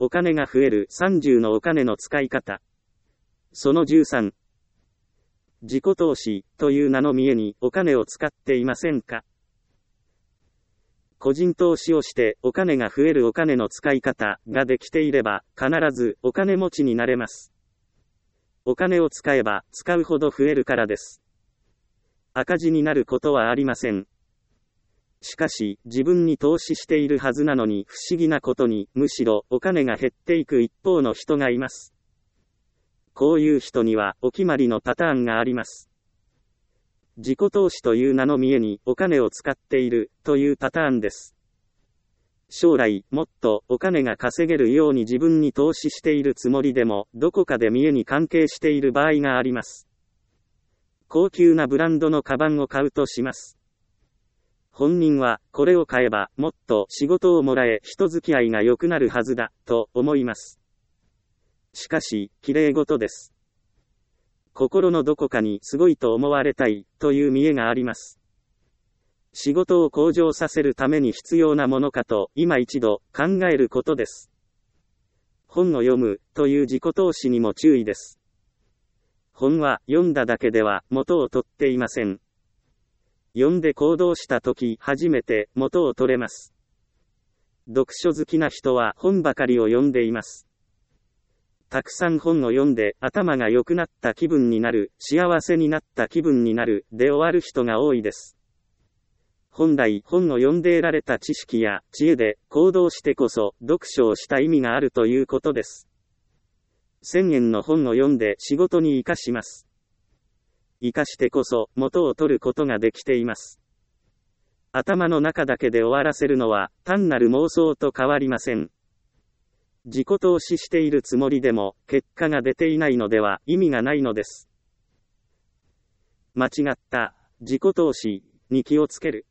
お金が増える30のお金の使い方。その13。自己投資という名の見栄にお金を使っていませんか？個人投資をしてお金が増えるお金の使い方ができていれば必ずお金持ちになれます。お金を使えば使うほど増えるからです。赤字になることはありません。しかし自分に投資しているはずなのに不思議なことにむしろお金が減っていく一方の人がいます。こういう人にはお決まりのパターンがあります。自己投資という名の見栄にお金を使っているというパターンです。将来もっとお金が稼げるように自分に投資しているつもりでもどこかで見栄に関係している場合があります。高級なブランドのカバンを買うとします。本人はこれを買えばもっと仕事をもらえ人付き合いが良くなるはずだと思います。しかし綺麗事です。心のどこかにすごいと思われたいという見栄があります。仕事を向上させるために必要なものかと今一度考えることです。本を読むという自己投資にも注意です。本は読んだだけでは元を取っていません。読んで行動したとき初めて元を取れます。読書好きな人は本ばかりを読んでいます。たくさん本を読んで頭が良くなった気分になる、幸せになった気分になるで終わる人が多いです。本来本を読んで得られた知識や知恵で行動してこそ読書をした意味があるということです。1000円の本を読んで仕事に活かします。活かしてこそ元を取ることができています。頭の中だけで終わらせるのは単なる妄想と変わりません。自己投資しているつもりでも結果が出ていないのでは意味がないのです。間違った自己投資に気をつける。